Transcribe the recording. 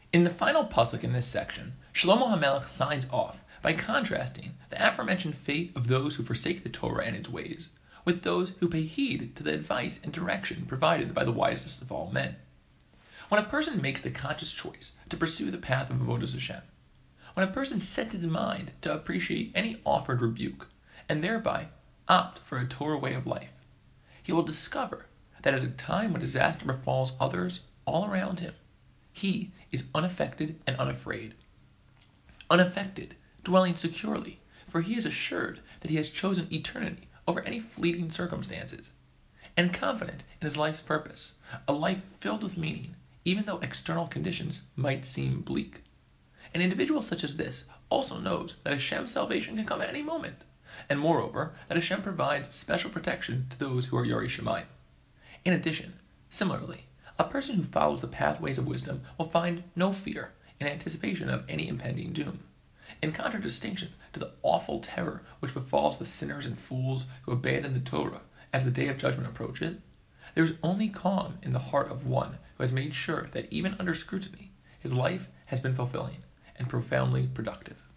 In the final pasuk in this section, Shlomo HaMelech signs off by contrasting the aforementioned fate of those who forsake the Torah and its ways with those who pay heed to the advice and direction provided by the wisest of all men. When a person makes the conscious choice to pursue the path of Avodas Hashem, when a person sets his mind to appreciate any offered rebuke and thereby opt for a Torah way of life, he will discover that at a time when disaster befalls others all around him, he is unaffected and unafraid. Unaffected, dwelling securely, for he is assured that he has chosen eternity over any fleeting circumstances, and confident in his life's purpose, a life filled with meaning, even though external conditions might seem bleak. An individual such as this also knows that Hashem's salvation can come at any moment, and moreover, that Hashem provides special protection to those who are Yorei Shamayim. In addition, similarly, a person who follows the pathways of wisdom will find no fear in anticipation of any impending doom. In contradistinction to the awful terror which befalls the sinners and fools who abandon the Torah as the day of judgment approaches, there is only calm in the heart of one who has made sure that even under scrutiny, his life has been fulfilling and profoundly productive.